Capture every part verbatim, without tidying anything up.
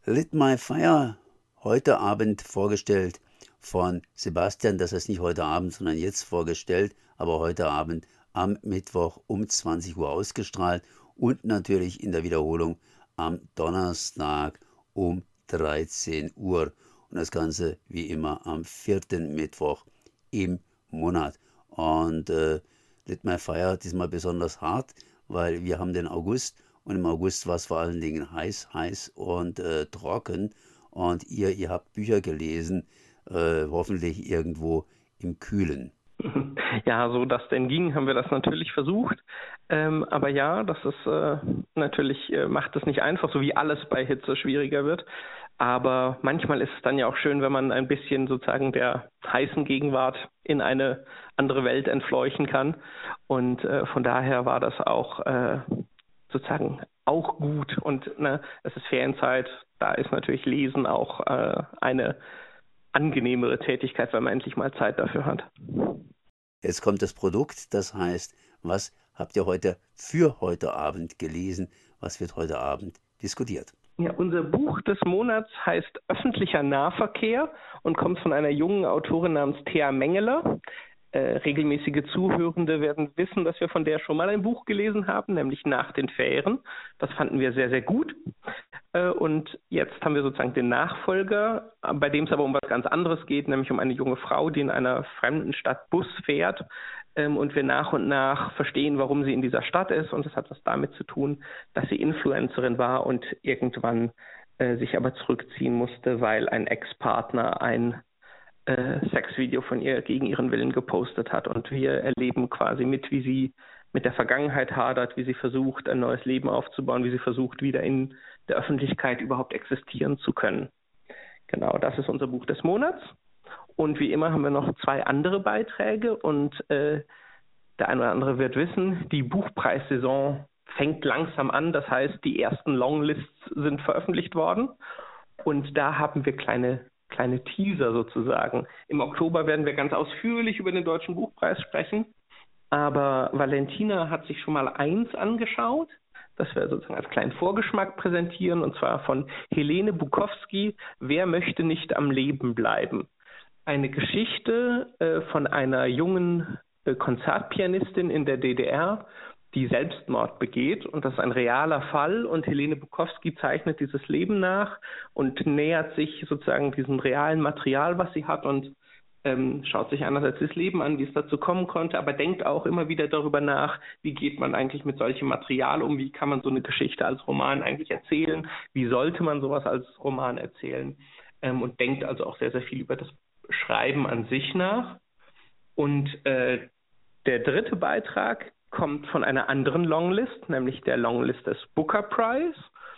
Lit My Fire, heute Abend vorgestellt von Sebastian, das heißt nicht heute Abend, sondern jetzt vorgestellt, aber heute Abend am Mittwoch um zwanzig Uhr ausgestrahlt und natürlich in der Wiederholung am Donnerstag um dreizehn Uhr. Und das Ganze wie immer am vierten Mittwoch im Monat. Und äh, Lit My Fire diesmal besonders hart, weil wir haben den August und im August war es vor allen Dingen heiß, heiß und äh, trocken. Und ihr, ihr habt Bücher gelesen, äh, hoffentlich irgendwo im Kühlen. Ja, so das denn ging, haben wir das natürlich versucht. Ähm, aber ja, das ist äh, natürlich, äh, macht es nicht einfach, so wie alles bei Hitze schwieriger wird. Aber manchmal ist es dann ja auch schön, wenn man ein bisschen sozusagen der heißen Gegenwart in eine andere Welt entfleuchen kann. Und äh, von daher war das auch äh, sozusagen auch gut. Und ne, es ist Ferienzeit, da ist natürlich Lesen auch äh, eine angenehmere Tätigkeit, weil man endlich mal Zeit dafür hat. Jetzt kommt das Produkt, das heißt, was habt ihr heute für heute Abend gelesen? Was wird heute Abend diskutiert? Ja, unser Buch des Monats heißt Öffentlicher Nahverkehr und kommt von einer jungen Autorin namens Thea Mengeler. Äh, regelmäßige Zuhörende werden wissen, dass wir von der schon mal ein Buch gelesen haben, nämlich Nach den Fähren. Das fanden wir sehr, sehr gut. Äh, und jetzt haben wir sozusagen den Nachfolger, bei dem es aber um was ganz anderes geht, nämlich um eine junge Frau, die in einer fremden Stadt Bus fährt. Ähm, und wir nach und nach verstehen, warum sie in dieser Stadt ist. Und das hat was damit zu tun, dass sie Influencerin war und irgendwann äh, sich aber zurückziehen musste, weil ein Ex-Partner ein Sexvideo von ihr gegen ihren Willen gepostet hat. Und wir erleben quasi mit, wie sie mit der Vergangenheit hadert, wie sie versucht, ein neues Leben aufzubauen, wie sie versucht, wieder in der Öffentlichkeit überhaupt existieren zu können. Genau, das ist unser Buch des Monats. Und wie immer haben wir noch zwei andere Beiträge. Und äh, der eine oder andere wird wissen, die Buchpreissaison fängt langsam an. Das heißt, die ersten Longlists sind veröffentlicht worden. Und da haben wir kleine kleine Teaser sozusagen. Im Oktober werden wir ganz ausführlich über den Deutschen Buchpreis sprechen, aber Valentina hat sich schon mal eins angeschaut, das wir sozusagen als kleinen Vorgeschmack präsentieren, und zwar von Helene Bukowski, Wer möchte nicht am Leben bleiben? Eine Geschichte äh, von einer jungen äh, Konzertpianistin in der D D R, die Selbstmord begeht, und das ist ein realer Fall, und Helene Bukowski zeichnet dieses Leben nach und nähert sich sozusagen diesem realen Material, was sie hat, und ähm, schaut sich einerseits das Leben an, wie es dazu kommen konnte, aber denkt auch immer wieder darüber nach, wie geht man eigentlich mit solchem Material um, wie kann man so eine Geschichte als Roman eigentlich erzählen, wie sollte man sowas als Roman erzählen, ähm, und denkt also auch sehr, sehr viel über das Schreiben an sich nach. Und äh, der dritte Beitrag kommt von einer anderen Longlist, nämlich der Longlist des Booker Prize.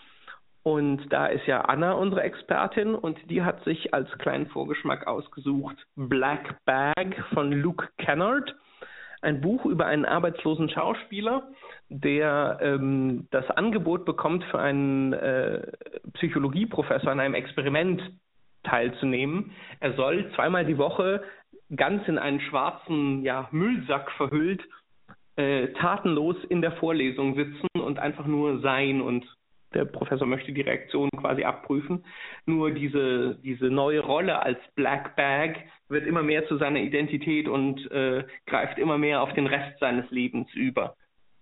Und da ist ja Anna unsere Expertin, und die hat sich als kleinen Vorgeschmack ausgesucht Black Bag von Luke Kennard, ein Buch über einen arbeitslosen Schauspieler, der ähm, das Angebot bekommt, für einen äh, Psychologieprofessor an einem Experiment teilzunehmen. Er soll zweimal die Woche ganz in einen schwarzen ja, Müllsack verhüllt Äh, tatenlos in der Vorlesung sitzen und einfach nur sein, und der Professor möchte die Reaktion quasi abprüfen. Nur diese, diese neue Rolle als Black Bag wird immer mehr zu seiner Identität und äh, greift immer mehr auf den Rest seines Lebens über.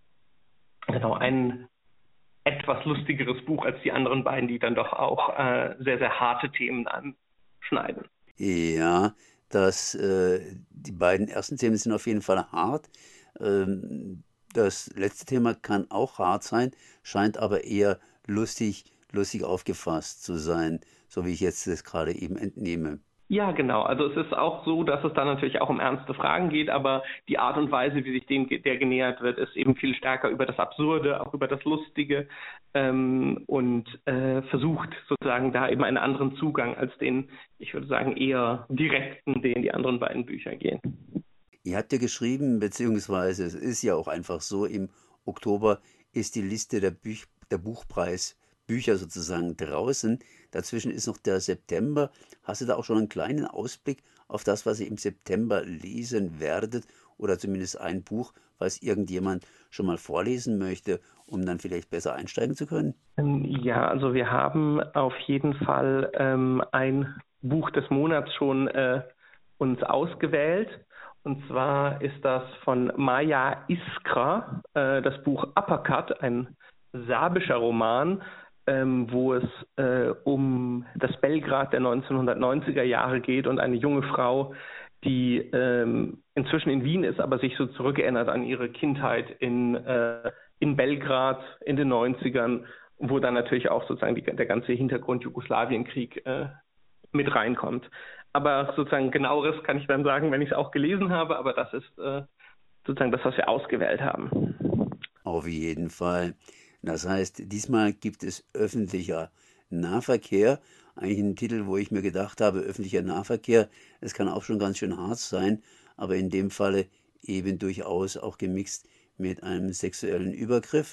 Genau, ein etwas lustigeres Buch als die anderen beiden, die dann doch auch äh, sehr, sehr harte Themen anschneiden. Ja, das, äh, die beiden ersten Themen sind auf jeden Fall hart. Das letzte Thema kann auch hart sein, scheint aber eher lustig, lustig aufgefasst zu sein, so wie ich jetzt das gerade eben entnehme. Ja, genau. Also es ist auch so, dass es da natürlich auch um ernste Fragen geht, aber die Art und Weise, wie sich dem der genähert wird, ist eben viel stärker über das Absurde, auch über das Lustige, ähm, und äh, versucht sozusagen da eben einen anderen Zugang als den, ich würde sagen, eher direkten, den die anderen beiden Bücher gehen. Ihr habt ja geschrieben, beziehungsweise es ist ja auch einfach so, im Oktober ist die Liste der, Büch der Buchpreisbücher sozusagen draußen. Dazwischen ist noch der September. Hast du da auch schon einen kleinen Ausblick auf das, was ihr im September lesen werdet oder zumindest ein Buch, was irgendjemand schon mal vorlesen möchte, um dann vielleicht besser einsteigen zu können? Ja, also wir haben auf jeden Fall ähm, ein Buch des Monats schon äh, uns ausgewählt. Und zwar ist das von Maja Iskra, äh, das Buch Uppercut, ein serbischer Roman, ähm, wo es äh, um das Belgrad der neunzehnhundertneunziger Jahre geht und eine junge Frau, die ähm, inzwischen in Wien ist, aber sich so zurückerinnert an ihre Kindheit in, äh, in Belgrad in den neunzigern, wo dann natürlich auch sozusagen die, der ganze Hintergrund Jugoslawienkrieg äh, mit reinkommt. Aber sozusagen genaueres kann ich dann sagen, wenn ich es auch gelesen habe, aber das ist äh, sozusagen das, was wir ausgewählt haben. Auf jeden Fall. Das heißt, diesmal gibt es öffentlicher Nahverkehr. Eigentlich ein Titel, wo ich mir gedacht habe, öffentlicher Nahverkehr, es kann auch schon ganz schön hart sein, aber in dem Falle eben durchaus auch gemixt mit einem sexuellen Übergriff.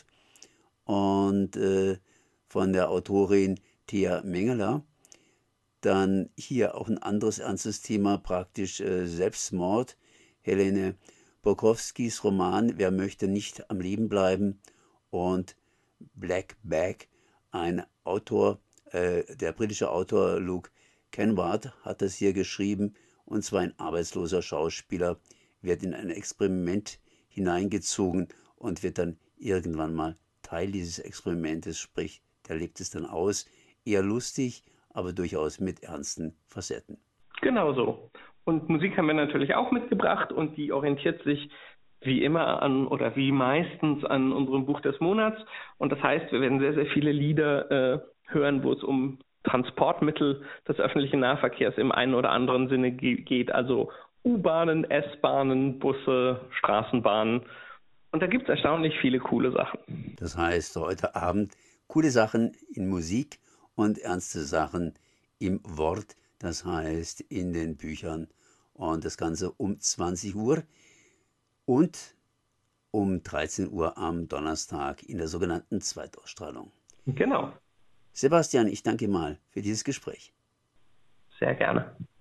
Und äh, von der Autorin Thea Mengeler. Dann hier auch ein anderes ernstes Thema, praktisch äh, Selbstmord. Helene Bukowskis Roman Wer möchte nicht am Leben bleiben und Black Bag, ein Autor, äh, der britische Autor Luke Kenward hat das hier geschrieben, und zwar ein arbeitsloser Schauspieler wird in ein Experiment hineingezogen und wird dann irgendwann mal Teil dieses Experimentes, sprich, der lebt es dann aus, eher lustig, aber durchaus mit ernsten Facetten. Genau so. Und Musik haben wir natürlich auch mitgebracht und die orientiert sich wie immer an oder wie meistens an unserem Buch des Monats. Und das heißt, wir werden sehr, sehr viele Lieder äh, hören, wo es um Transportmittel des öffentlichen Nahverkehrs im einen oder anderen Sinne ge- geht. Also U-Bahnen, S-Bahnen, Busse, Straßenbahnen. Und da gibt es erstaunlich viele coole Sachen. Das heißt, heute Abend coole Sachen in Musik und ernste Sachen im Wort, das heißt in den Büchern. Und das Ganze um zwanzig Uhr und um dreizehn Uhr am Donnerstag in der sogenannten Zweitausstrahlung. Genau. Sebastian, ich danke mal für dieses Gespräch. Sehr gerne.